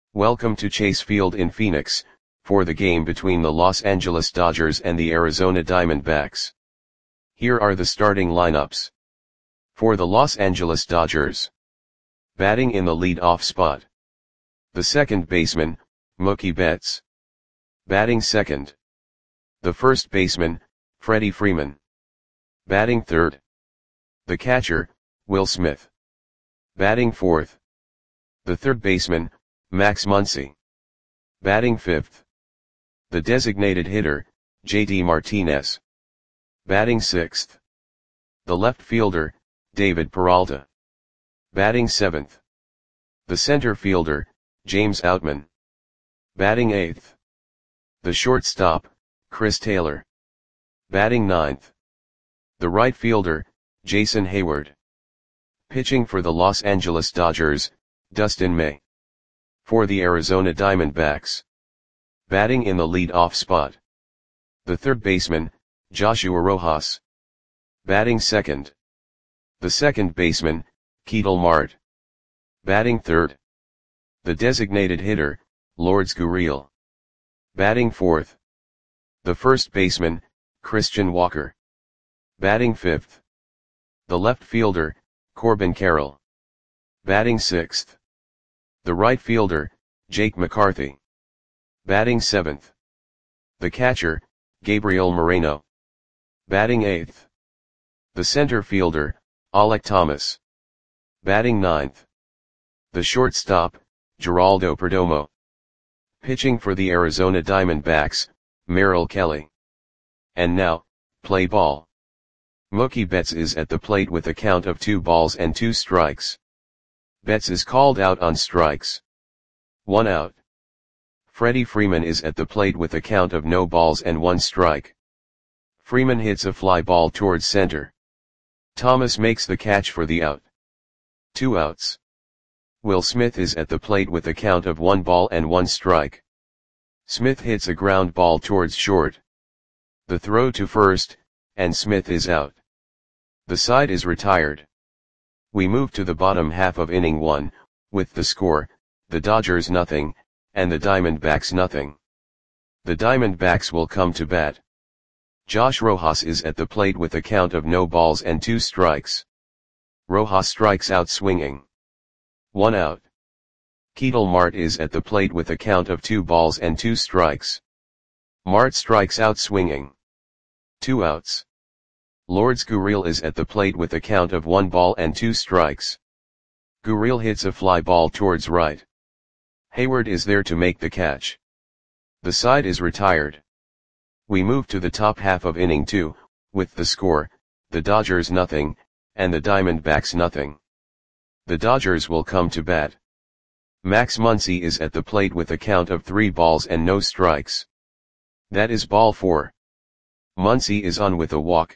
Welcome to Chase Field in Phoenix, for the game between the Los Angeles Dodgers and the Arizona Diamondbacks. Here are the starting lineups. For the Los Angeles Dodgers. Batting in the lead-off spot. The second baseman, Mookie Betts. Batting second. The first baseman, Freddie Freeman. Batting third. The catcher, Will Smith. Batting fourth. The third baseman, Max Muncy. Batting fifth. The designated hitter, JD Martinez. Batting sixth. The left fielder, David Peralta. Batting seventh. The center fielder, James Outman. Batting eighth. The shortstop, Chris Taylor. Batting ninth. The right fielder, Jason Heyward. Pitching for the Los Angeles Dodgers, Dustin May. For the Arizona Diamondbacks. Batting in the lead-off spot. The third baseman, Joshua Rojas. Batting second. The second baseman, Ketel Marte. Batting third. The designated hitter, Lourdes Gurriel. Batting fourth. The first baseman, Christian Walker. Batting fifth. The left fielder, Corbin Carroll. Batting sixth. The right fielder, Jake McCarthy. Batting seventh. The catcher, Gabriel Moreno. Batting eighth. The center fielder, Alek Thomas. Batting ninth. The shortstop, Geraldo Perdomo. Pitching for the Arizona Diamondbacks, Merrill Kelly. And now, play ball. Mookie Betts is at the plate with a count of 2-2. Betts is called out on strikes. 1 out. Freddie Freeman is at the plate with a count of 0-1 strike. Freeman hits a fly ball towards center. Thomas makes the catch for the out. 2 outs. Will Smith is at the plate with a count of 1-1 strike. Smith hits a ground ball towards short. The throw to first, and Smith is out. The side is retired. We move to the bottom half of inning 1, with the score, the Dodgers 0, and the Diamondbacks 0. The Diamondbacks will come to bat. Josh Rojas is at the plate with a count of 0-2. Rojas strikes out swinging. 1 out. Ketel Marte is at the plate with a count of 2-2. Marte strikes out swinging. 2 outs. Lourdes Gurriel is at the plate with a count of 1-2. Gurriel hits a fly ball towards right. Heyward is there to make the catch. The side is retired. We move to the top half of inning 2, with the score, the Dodgers 0, and the Diamondbacks 0. The Dodgers will come to bat. Max Muncy is at the plate with a count of 3-0. That is ball 4. Muncy is on with a walk.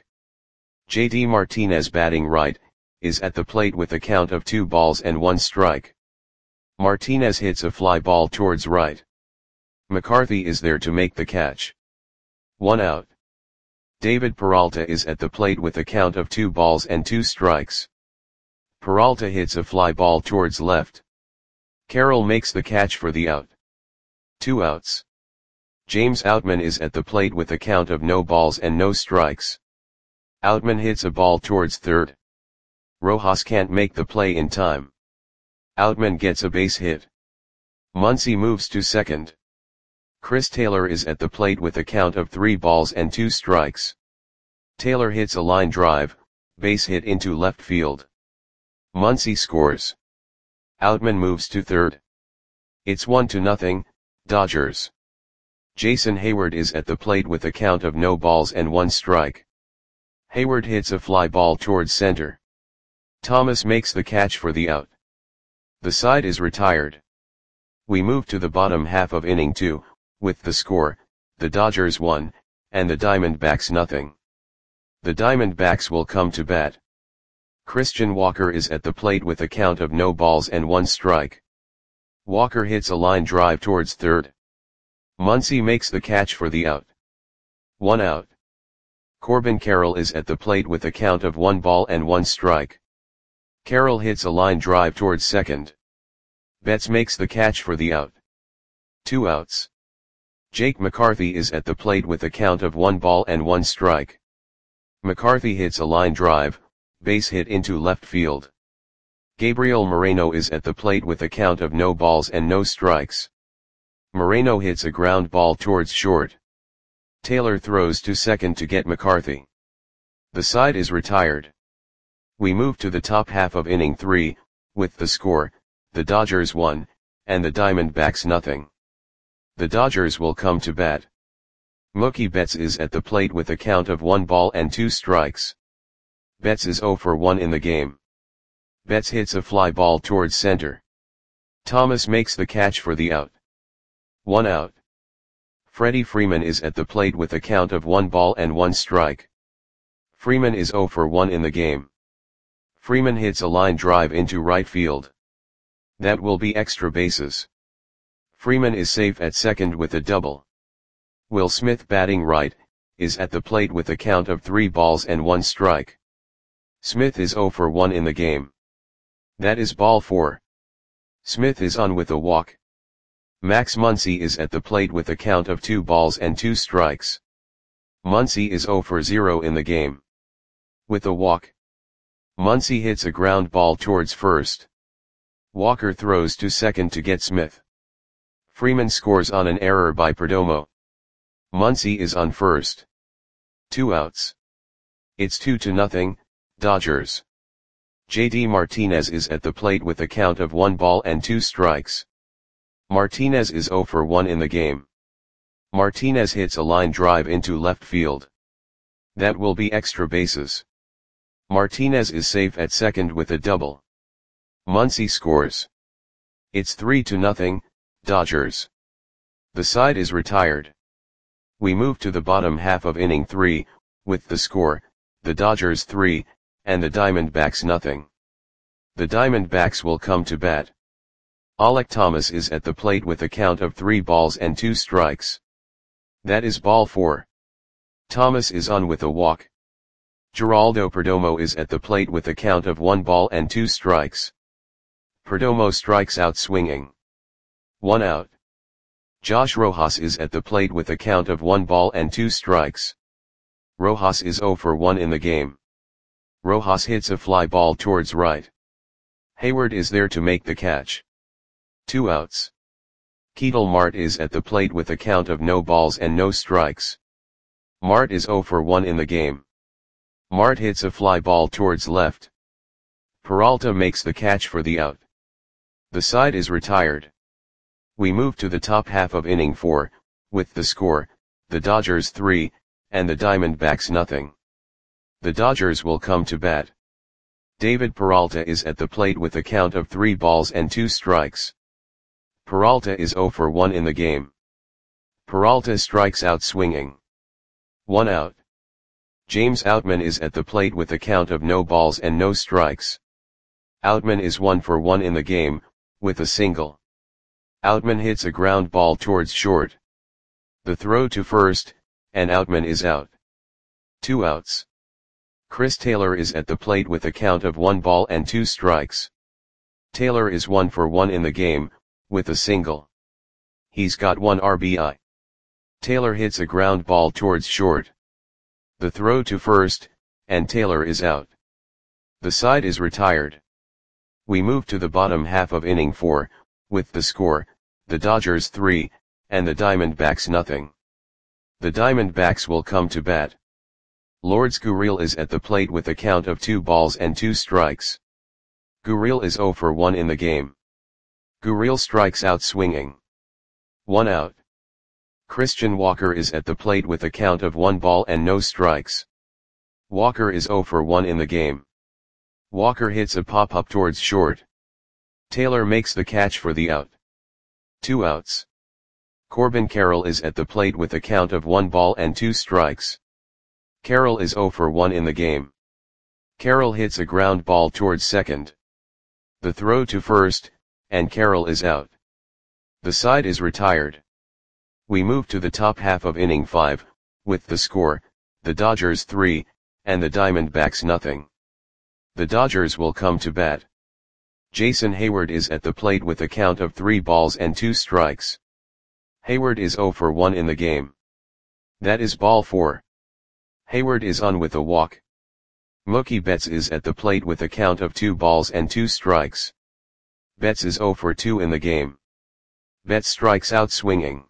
JD Martinez batting right, is at the plate with a count of 2-1. Martinez hits a fly ball towards right. McCarthy is there to make the catch. 1 out. David Peralta is at the plate with a count of 2-2. Peralta hits a fly ball towards left. Carroll makes the catch for the out. 2 outs. James Outman is at the plate with a count of 0-0. Outman hits a ball towards third. Rojas can't make the play in time. Outman gets a base hit. Muncy moves to second. Chris Taylor is at the plate with a count of 3-2. Taylor hits a line drive, base hit into left field. Muncy scores. Outman moves to third. It's 1-0, Dodgers. Jason Heyward is at the plate with a count of 0-1. Heyward hits a fly ball towards center. Thomas makes the catch for the out. The side is retired. We move to the bottom half of inning 2, with the score, the Dodgers 1, and the Diamondbacks 0. The Diamondbacks will come to bat. Christian Walker is at the plate with a count of 0-1. Walker hits a line drive towards third. Muncy makes the catch for the out. 1 out. Corbin Carroll is at the plate with a count of 1-1. Carroll hits a line drive towards second. Betts makes the catch for the out. 2 outs. Jake McCarthy is at the plate with a count of 1 ball and 1 strike. McCarthy hits a line drive, base hit into left field. Gabriel Moreno is at the plate with a count of no balls and no strikes. Moreno hits a ground ball towards short. Taylor throws to second to get McCarthy. The side is retired. We move to the top half of inning 3, with the score, the Dodgers 1, and the Diamondbacks nothing. The Dodgers will come to bat. Mookie Betts is at the plate with a count of 1 ball and 2 strikes. Betts is 0 for 1 in the game. Betts hits a fly ball towards center. Thomas makes the catch for the out. 1 out. Freddie Freeman is at the plate with a count of 1 ball and 1 strike. Freeman is 0 for 1 in the game. Freeman hits a line drive into right field. That will be extra bases. Freeman is safe at second with a double. Will Smith, batting right, is at the plate with a count of 3 balls and 1 strike. Smith is 0 for 1 in the game. That is ball 4. Smith is on with a walk. Max Muncy is at the plate with a count of 2 balls and 2 strikes. Muncy is 0 for 0 in the game. With a walk. Muncy hits a ground ball towards first. Walker throws to second to get Smith. Freeman scores on an error by Perdomo. Muncy is on first. 2 outs. It's 2-0, Dodgers. JD Martinez is at the plate with a count of 1 ball and 2 strikes. Martinez is 0 for 1 in the game. Martinez hits a line drive into left field. That will be extra bases. Martinez is safe at second with a double. Muncy scores. It's 3-0, Dodgers. The side is retired. We move to the bottom half of inning 3, with the score, the Dodgers 3, and the Diamondbacks nothing. The Diamondbacks will come to bat. Alek Thomas is at the plate with a count of 3 balls and 2 strikes. That is ball 4. Thomas is on with a walk. Geraldo Perdomo is at the plate with a count of 1 ball and 2 strikes. Perdomo strikes out swinging. 1 out. Josh Rojas is at the plate with a count of 1 ball and 2 strikes. Rojas is 0 for 1 in the game. Rojas hits a fly ball towards right. Hayward is there to make the catch. 2 outs. Ketel Marte is at the plate with a count of no balls and no strikes. Marte is 0 for 1 in the game. Marte hits a fly ball towards left. Peralta makes the catch for the out. The side is retired. We move to the top half of inning 4, with the score, the Dodgers 3, and the Diamondbacks nothing. The Dodgers will come to bat. David Peralta is at the plate with a count of 3 balls and 2 strikes. Peralta is 0 for 1 in the game. Peralta strikes out swinging. 1 out. James Outman is at the plate with a count of no balls and no strikes. Outman is 1 for 1 in the game, with a single. Outman hits a ground ball towards short. The throw to first, and Outman is out. 2 outs. Chris Taylor is at the plate with a count of 1 ball and 2 strikes. Taylor is 1 for 1 in the game, with a single. He's got 1 RBI. Taylor hits a ground ball towards short. The throw to first, and Taylor is out. The side is retired. We move to the bottom half of inning 4, with the score, the Dodgers 3, and the Diamondbacks nothing. The Diamondbacks will come to bat. Lourdes Gurriel is at the plate with a count of 2 balls and 2 strikes. Gurriel is 0 for 1 in the game. Gurriel strikes out swinging. 1 out. Christian Walker is at the plate with a count of 1 ball and no strikes. Walker is 0 for 1 in the game. Walker hits a pop-up towards short. Taylor makes the catch for the out. 2 outs. Corbin Carroll is at the plate with a count of 1 ball and 2 strikes. Carroll is 0 for 1 in the game. Carroll hits a ground ball towards second. The throw to first, and Carroll is out. The side is retired. We move to the top half of inning 5, with the score, the Dodgers 3, and the Diamondbacks nothing. The Dodgers will come to bat. Jason Hayward is at the plate with a count of 3 balls and 2 strikes. Hayward is 0 for 1 in the game. That is ball 4. Hayward is on with a walk. Mookie Betts is at the plate with a count of 2 balls and 2 strikes. Betts is 0 for 2 in the game. Betts strikes out swinging.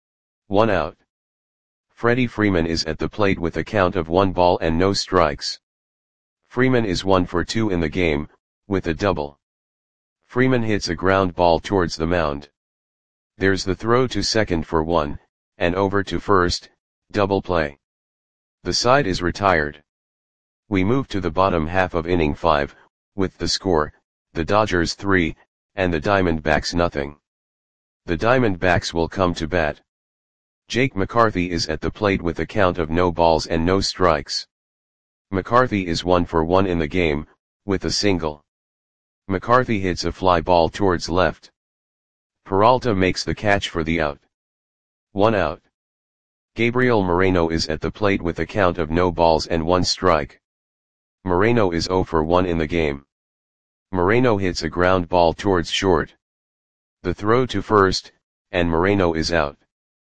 1 out. Freddie Freeman is at the plate with a count of 1 ball and no strikes. Freeman is 1 for 2 in the game, with a double. Freeman hits a ground ball towards the mound. There's the throw to second for 1, and over to first, double play. The side is retired. We move to the bottom half of inning 5, with the score, the Dodgers 3, and the Diamondbacks nothing. The Diamondbacks will come to bat. Jake McCarthy is at the plate with a count of no balls and no strikes. McCarthy is 1 for 1 in the game, with a single. McCarthy hits a fly ball towards left. Peralta makes the catch for the out. 1 out. Gabriel Moreno is at the plate with a count of no balls and 1 strike. Moreno is 0 for 1 in the game. Moreno hits a ground ball towards short. The throw to first, and Moreno is out.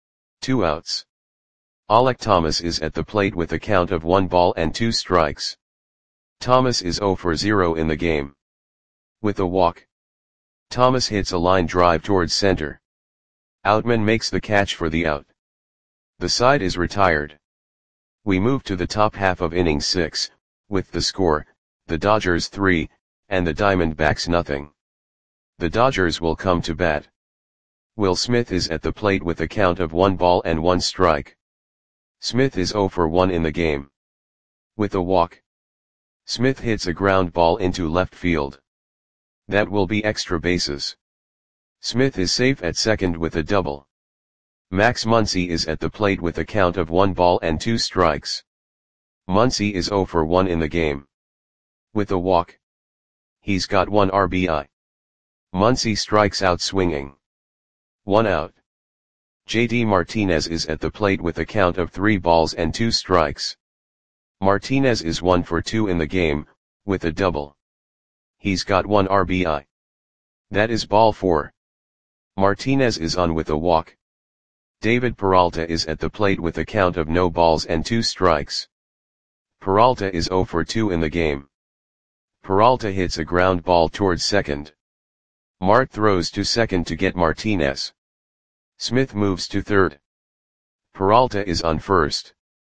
2 outs. Alek Thomas is at the plate with a count of 1 ball and 2 strikes. Thomas is 0 for 0 in the game. With a walk. Thomas hits a line drive towards center. Outman makes the catch for the out. The side is retired. We move to the top half of inning 6, with the score, the Dodgers 3, and the Diamondbacks nothing. The Dodgers will come to bat. Will Smith is at the plate with a count of 1 ball and 1 strike. Smith is 0 for 1 in the game. With a walk. Smith hits a ground ball into left field. That will be extra bases. Smith is safe at second with a double. Max Muncy is at the plate with a count of 1 ball and 2 strikes. Muncy is 0 for 1 in the game. With a walk. He's got 1 RBI. Muncy strikes out swinging. 1 out. JD Martinez is at the plate with a count of 3 balls and 2 strikes. Martinez is 1 for 2 in the game, with a double. He's got 1 RBI. That is ball 4. Martinez is on with a walk. David Peralta is at the plate with a count of no balls and 2 strikes. Peralta is 0 for 2 in the game. Peralta hits a ground ball towards second. Mart throws to second to get Martinez. Smith moves to third. Peralta is on first.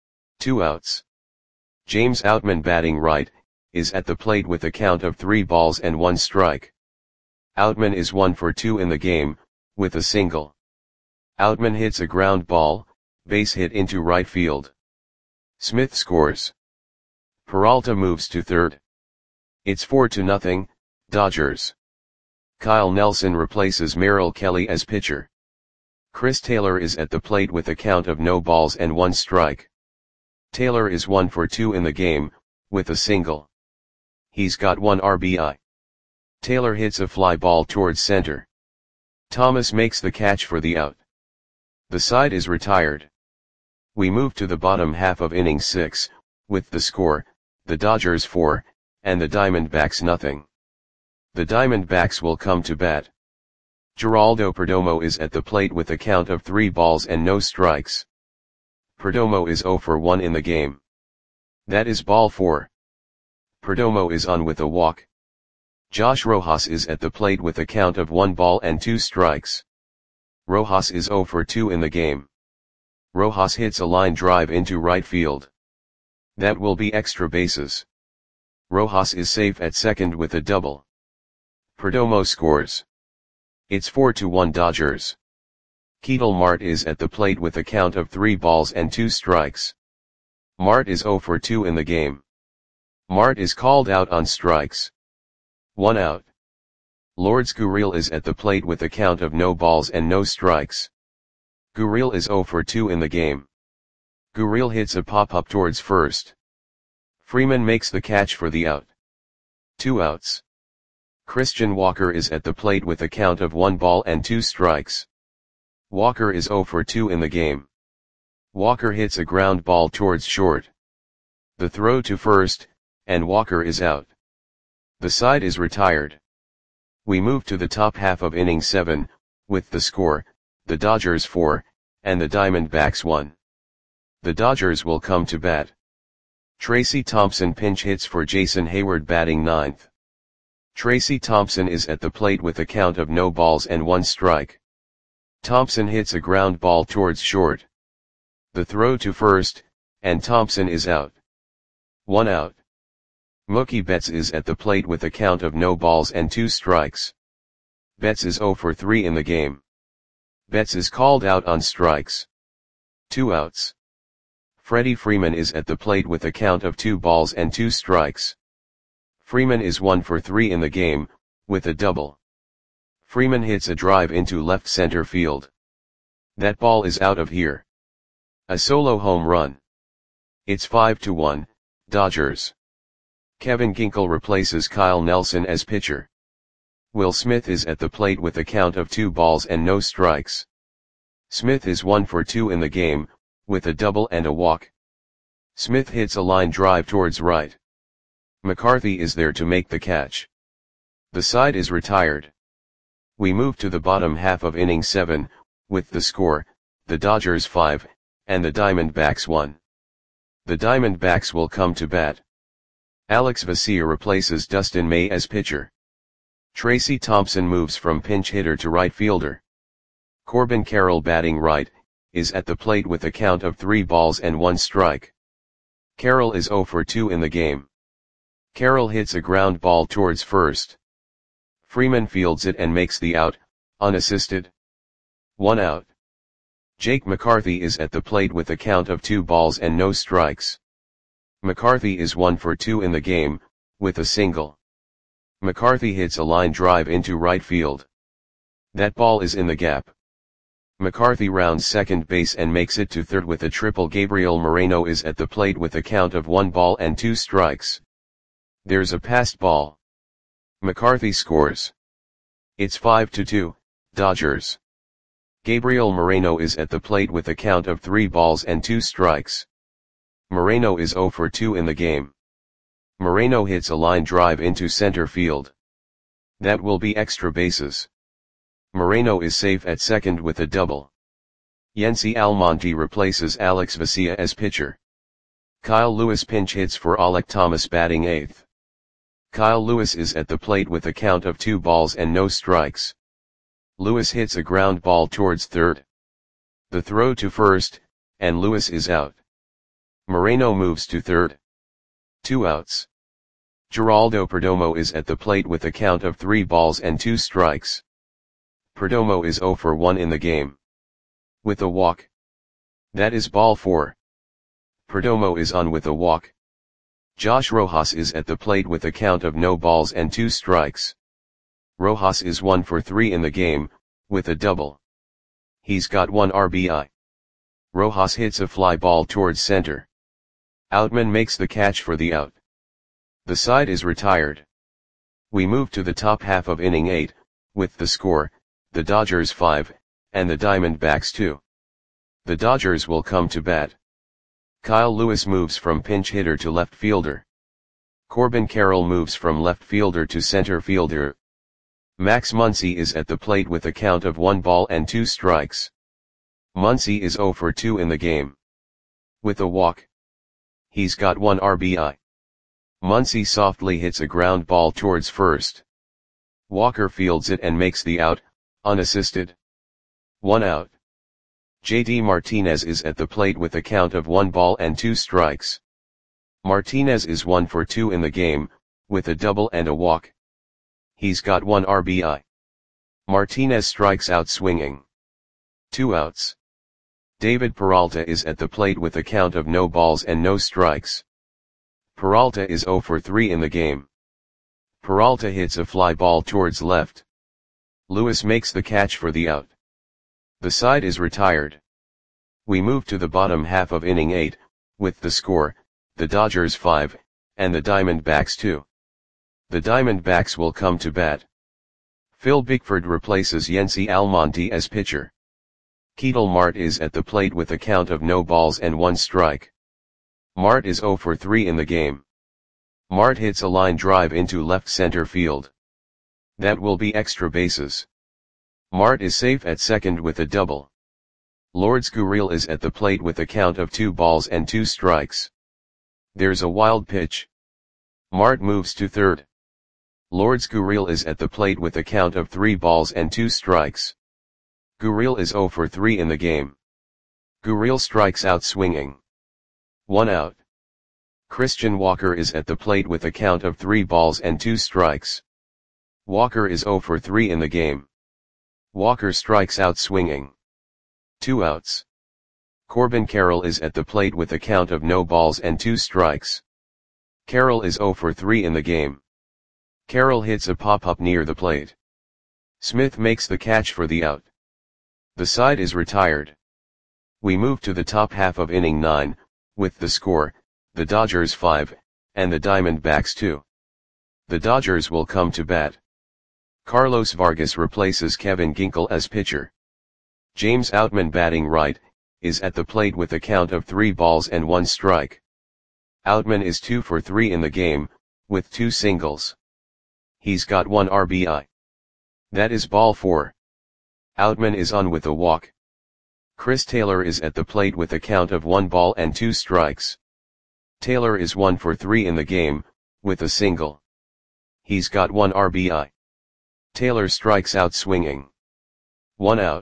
2 outs. James Outman batting right, is at the plate with a count of 3 balls and 1 strike. Outman is 1 for 2 in the game, with a single. Outman hits a ground ball, base hit into right field. Smith scores. Peralta moves to third. It's 4-0, Dodgers. Kyle Nelson replaces Merrill Kelly as pitcher. Chris Taylor is at the plate with a count of no balls and 1 strike. Taylor is 1 for 2 in the game, with a single. He's got 1 RBI. Taylor hits a fly ball towards center. Thomas makes the catch for the out. The side is retired. We move to the bottom half of inning 6, with the score, the Dodgers 4, and the Diamondbacks nothing. The Diamondbacks will come to bat. Geraldo Perdomo is at the plate with a count of 3 balls and no strikes. Perdomo is 0 for 1 in the game. That is ball 4. Perdomo is on with a walk. Josh Rojas is at the plate with a count of 1 ball and 2 strikes. Rojas is 0 for 2 in the game. Rojas hits a line drive into right field. That will be extra bases. Rojas is safe at second with a double. Perdomo scores. It's 4-1 Dodgers. Ketel Marte is at the plate with a count of 3 balls and 2 strikes. Marte is 0 for 2 in the game. Marte is called out on strikes. 1 out. Lourdes Gurriel is at the plate with a count of no balls and no strikes. Gurriel is 0 for 2 in the game. Gurriel hits a pop-up towards first. Freeman makes the catch for the out. 2 outs. Christian Walker is at the plate with a count of 1 ball and 2 strikes. Walker is 0 for 2 in the game. Walker hits a ground ball towards short. The throw to first, and Walker is out. The side is retired. We move to the top half of inning 7, with the score, the Dodgers 4, and the Diamondbacks 1. The Dodgers will come to bat. Tracy Thompson pinch hits for Jason Hayward batting ninth. Tracy Thompson is at the plate with a count of no balls and 1 strike. Thompson hits a ground ball towards short. The throw to first, and Thompson is out. 1 out. Mookie Betts is at the plate with a count of no balls and 2 strikes. Betts is 0 for 3 in the game. Betts is called out on strikes. 2 outs. Freddie Freeman is at the plate with a count of 2 balls and 2 strikes. Freeman is 1 for 3 in the game, with a double. Freeman hits a drive into left center field. That ball is out of here. A solo home run. It's 5-1, Dodgers. Kevin Ginkel replaces Kyle Nelson as pitcher. Will Smith is at the plate with a count of 2 balls and no strikes. Smith is 1 for 2 in the game, with a double and a walk. Smith hits a line drive towards right. McCarthy is there to make the catch. The side is retired. We move to the bottom half of inning 7, with the score, the Dodgers 5, and the Diamondbacks 1. The Diamondbacks will come to bat. Alex Vesia replaces Dustin May as pitcher. Tracy Thompson moves from pinch hitter to right fielder. Corbin Carroll batting right, is at the plate with a count of 3 balls and 1 strike. Carroll is 0 for 2 in the game. Carroll hits a ground ball towards first. Freeman fields it and makes the out, unassisted. 1 out. Jake McCarthy is at the plate with a count of 2 balls and no strikes. McCarthy is 1 for 2 in the game, with a single. McCarthy hits a line drive into right field. That ball is in the gap. McCarthy rounds second base and makes it to third with a triple. Gabriel Moreno is at the plate with a count of 1 ball and 2 strikes. There's a passed ball. McCarthy scores. It's 5-2, Dodgers. Gabriel Moreno is at the plate with a count of 3 balls and 2 strikes. Moreno is 0 for 2 in the game. Moreno hits a line drive into center field. That will be extra bases. Moreno is safe at second with a double. Yency Almonte replaces Alex Vesia as pitcher. Kyle Lewis pinch hits for Alek Thomas batting 8th. Kyle Lewis is at the plate with a count of 2 balls and no strikes. Lewis hits a ground ball towards third. The throw to first, and Lewis is out. Moreno moves to third. 2 outs. Geraldo Perdomo is at the plate with a count of 3 balls and 2 strikes. Perdomo is 0 for 1 in the game. With a walk. That is ball 4. Perdomo is on with a walk. Josh Rojas is at the plate with a count of no balls and 2 strikes. Rojas is 1 for 3 in the game, with a double. He's got 1 RBI. Rojas hits a fly ball towards center. Outman makes the catch for the out. The side is retired. We move to the top half of inning 8, with the score, the Dodgers 5, and the Diamondbacks 2. The Dodgers will come to bat. Kyle Lewis moves from pinch hitter to left fielder. Corbin Carroll moves from left fielder to center fielder. Max Muncy is at the plate with a count of 1 ball and 2 strikes. Muncy is 0 for 2 in the game. With a walk. He's got 1 RBI. Muncy softly hits a ground ball towards first. Walker fields it and makes the out, unassisted. 1 out. JD Martinez is at the plate with a count of 1 ball and 2 strikes. Martinez is 1 for 2 in the game, with a double and a walk. He's got 1 RBI. Martinez strikes out swinging. 2 outs. David Peralta is at the plate with a count of no balls and no strikes. Peralta is 0 for 3 in the game. Peralta hits a fly ball towards left. Lewis makes the catch for the out. The side is retired. We move to the bottom half of inning 8, with the score, the Dodgers 5, and the Diamondbacks 2. The Diamondbacks will come to bat. Phil Bickford replaces Yency Almonte as pitcher. Ketel Marte is at the plate with a count of no balls and 1 strike. Marte is 0 for 3 in the game. Marte hits a line drive into left center field. That will be extra bases. Mart is safe at second with a double. Lourdes Gurriel is at the plate with a count of 2 balls and 2 strikes. There's a wild pitch. Mart moves to third. Lourdes Gurriel is at the plate with a count of 3 balls and 2 strikes. Gurriel is 0 for 3 in the game. Gurriel strikes out swinging. 1 out. Christian Walker is at the plate with a count of 3 balls and 2 strikes. Walker is 0 for 3 in the game. Walker strikes out swinging. 2 outs. Corbin Carroll is at the plate with a count of no balls and 2 strikes. Carroll is 0 for 3 in the game. Carroll hits a pop-up near the plate. Smith makes the catch for the out. The side is retired. We move to the top half of inning 9, with the score, the Dodgers 5, and the Diamondbacks 2. The Dodgers will come to bat. Carlos Vargas replaces Kevin Ginkel as pitcher. James Outman, batting right, is at the plate with a count of 3 balls and 1 strike. Outman is 2 for 3 in the game, with 2 singles. He's got 1 RBI. That is ball 4. Outman is on with a walk. Chris Taylor is at the plate with a count of 1 ball and 2 strikes. Taylor is 1 for 3 in the game, with a single. He's got 1 RBI. Taylor strikes out swinging. 1 out.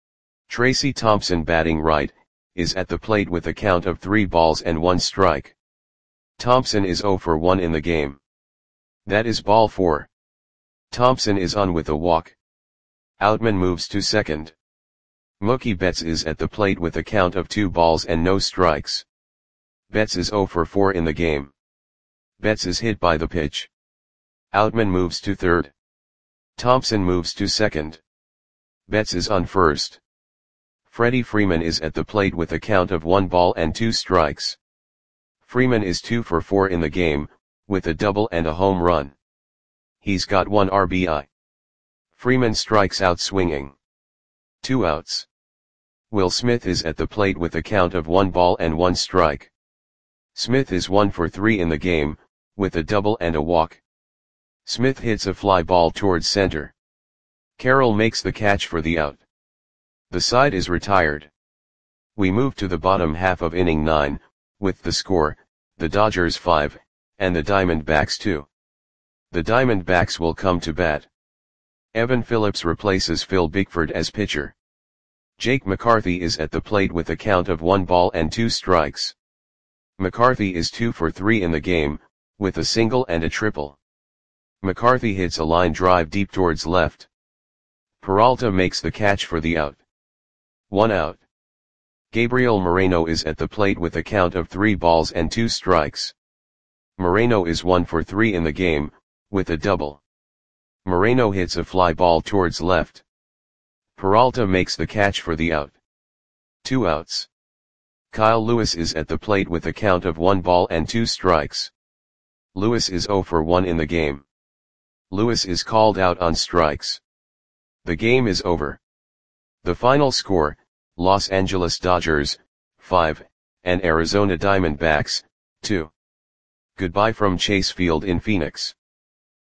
Tracy Thompson, batting right, is at the plate with a count of 3 balls and 1 strike. Thompson is 0 for 1 in the game. That is ball 4. Thompson is on with a walk. Outman moves to second. Mookie Betts is at the plate with a count of 2 balls and no strikes. Betts is 0 for 4 in the game. Betts is hit by the pitch. Outman moves to third. Thompson moves to second. Betts is on first. Freddie Freeman is at the plate with a count of 1 ball and 2 strikes. Freeman is 2 for 4 in the game, with a double and a home run. He's got 1 RBI. Freeman strikes out swinging. 2 outs. Will Smith is at the plate with a count of 1 ball and 1 strike. Smith is 1 for 3 in the game, with a double and a walk. Smith hits a fly ball towards center. Carroll makes the catch for the out. The side is retired. We move to the bottom half of inning 9, with the score, the Dodgers 5, and the Diamondbacks 2. The Diamondbacks will come to bat. Evan Phillips replaces Phil Bickford as pitcher. Jake McCarthy is at the plate with a count of 1 ball and 2 strikes. McCarthy is 2 for 3 in the game, with a single and a triple. McCarthy hits a line drive deep towards left. Peralta makes the catch for the out. 1 out. Gabriel Moreno is at the plate with a count of 3 balls and 2 strikes. Moreno is 1 for 3 in the game, with a double. Moreno hits a fly ball towards left. Peralta makes the catch for the out. 2 outs. Kyle Lewis is at the plate with a count of 1 ball and 2 strikes. Lewis is 0 for 1 in the game. Lewis is called out on strikes. The game is over. The final score, Los Angeles Dodgers, 5, and Arizona Diamondbacks, 2. Goodbye from Chase Field in Phoenix.